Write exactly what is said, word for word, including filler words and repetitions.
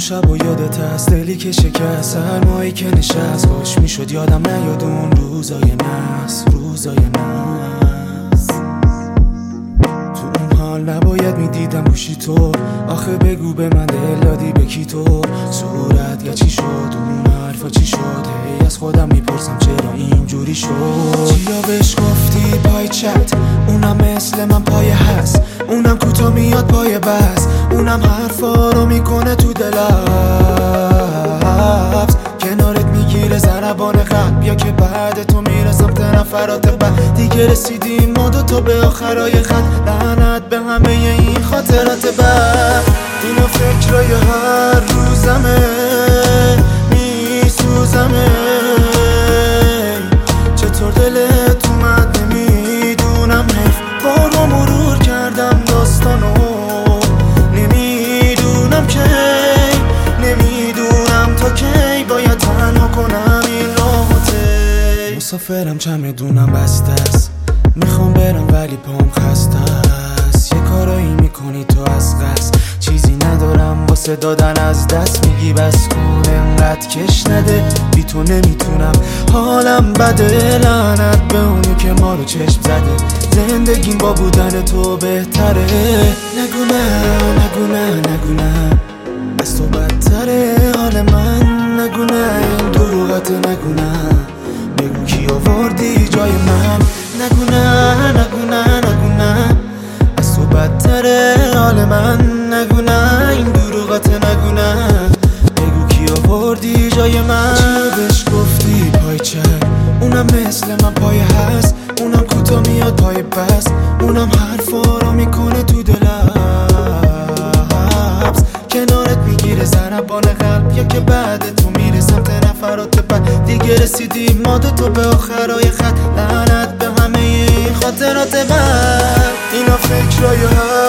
شب و یادت هست دلی که شکست، سرمایی که نشست، کاش میشد یادم نیاد اون روزای نحس، روزای نحس. تو اون حال نباید میدیدم گوشی تو، آخه بگو به من دل دادی به کی تو؟ صورت یا چی شد اون حرفا چی شد؟ هی از خودم میپرسم چرا اینجوری شد؟ چیا بهش گفتی پای چت؟ اونم مثل من پای هست، اونم کوتا میاد پای بس، اونم حرفا رو میکنه تو دلبز، کنارت میگیره ضربان قلب، یا که بعد تو میره سمت نفرات بعد. دیگه رسیدیم ما دوتا به آخرای خط، لعنت به همه این خاطرات بد. اینا فکرای هر روزمه، میسوزمه، چطور دلت اومد نمیدونم، حیف بارو مرور کردم داستانو، نمیدونم کی، نمیدونم تا کی باید تنها کنم این راحته. مسافرم چمدونم بسته است، میخوام برم ولی پام خسته است، یه کارایی میکنی تو از قصد، چیزی ندارم واسه دادن از دست، میگی بس کن انقدر کش نده، بی تو نمیتونم حالم بده، لعنت به اونی که ما رو چشم زده، زندگیم با بودن تو بهتره. نگو نه نگو نه نگو نه، از تو بدتره حال من، نگو نه این دروغت، نگو نه، بگو کی آوردی جای من، نگو نه نگو نه نگو نه، از تو بدتره حال من، نگو نه این دروغت، نگو نه، بگو کی آوردی جای من. چیا بهش گفتی پای چپ؟ اونم مثل من پای هست، اونم کوتا میاد پای پس، اونم حرفا رو میکنه تو دلبز، کنارت میگیره ضربان قلب، یا که بعد تو میره سمت نفرات بعد. دیگه رسیدیم ما دوتا به آخرای خط، لعنت به همه این خاطرات بد. اینا فکرای هر